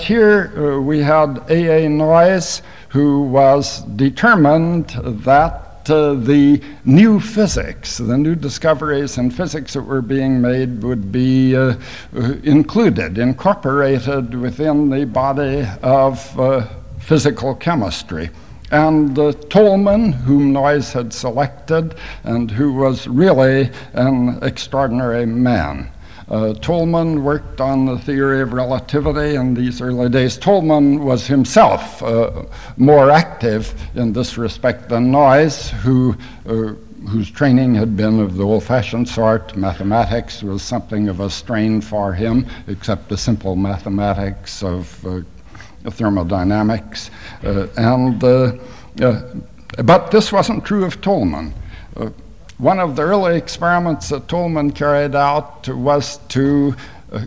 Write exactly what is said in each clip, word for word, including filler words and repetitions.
Here uh, we had A A. Noyes, who was determined that uh, the new physics, the new discoveries in physics that were being made would be uh, included, incorporated within the body of uh, physical chemistry. And uh, Tolman, whom Noyes had selected, and who was really an extraordinary man. Uh, Tolman worked on the theory of relativity in these early days. Tolman was himself uh, more active in this respect than Noyes, who, uh, whose training had been of the old-fashioned sort. Mathematics was something of a strain for him, except the simple mathematics of uh, thermodynamics. Uh, and, uh, uh, but this wasn't true of Tolman. Uh, One of the early experiments that Tolman carried out was to uh,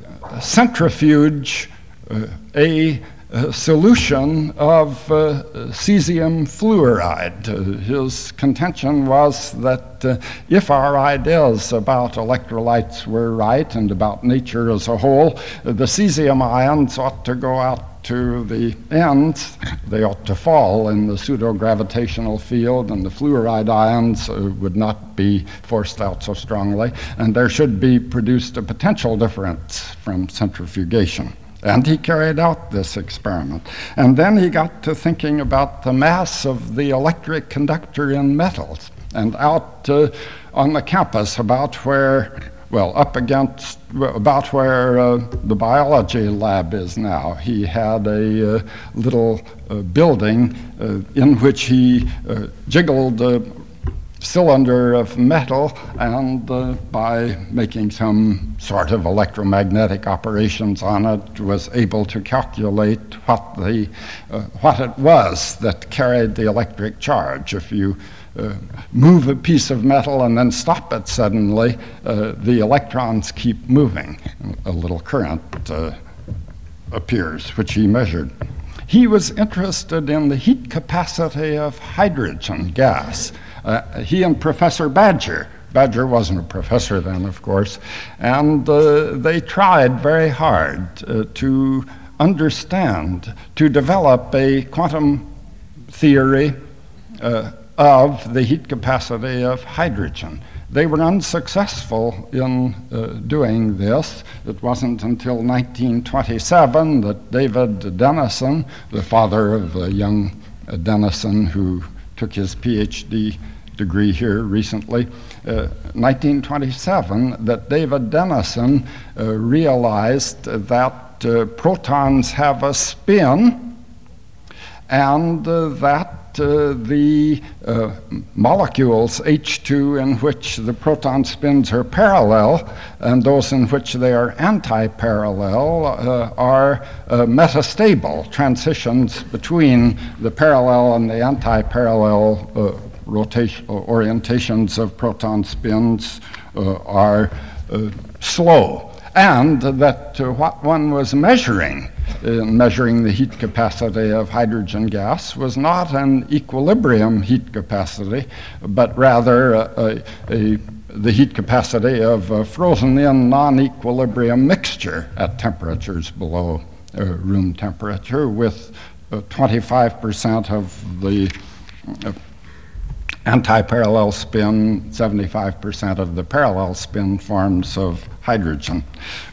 centrifuge uh, a, a solution of uh, cesium fluoride. Uh, his contention was that uh, if our ideas about electrolytes were right and about nature as a whole, uh, the cesium ions ought to go out to the ends. They ought to fall in the pseudo-gravitational field, and the fluoride ions uh, would not be forced out so strongly, and there should be produced a potential difference from centrifugation. And he carried out this experiment. And then he got to thinking about the mass of the electric conductor in metals, and out uh, on the campus about where Well, up against, about where uh, the biology lab is now. He had a uh, little uh, building uh, in which he uh, jiggled a cylinder of metal, and uh, by making some sort of electromagnetic operations on it, was able to calculate what, the, uh, what it was that carried the electric charge. If you Uh, move a piece of metal and then stop it suddenly, uh, the electrons keep moving. A little current uh, appears, which he measured. He was interested in the heat capacity of hydrogen gas. Uh, he and Professor Badger, Badger wasn't a professor then, of course, and uh, they tried very hard uh, to understand, to develop a quantum theory uh, of the heat capacity of hydrogen. They were unsuccessful in uh, doing this. It wasn't until nineteen twenty-seven that David Denison, the father of the young uh, Denison who took his PhD degree here recently, uh, nineteen twenty-seven, that David Denison uh, realized that uh, protons have a spin, and uh, that Uh, the uh, molecules H two in which the proton spins are parallel and those in which they are anti-parallel uh, are uh, metastable. Transitions between the parallel and the anti-parallel uh, rotation orientations of proton spins uh, are uh, slow, and that uh, what one was measuring in measuring the heat capacity of hydrogen gas was not an equilibrium heat capacity, but rather a, a, a, the heat capacity of a frozen-in non-equilibrium mixture at temperatures below uh, room temperature, with uh, twenty-five percent of the uh, anti-parallel spin, seventy-five percent of the parallel spin forms of hydrogen.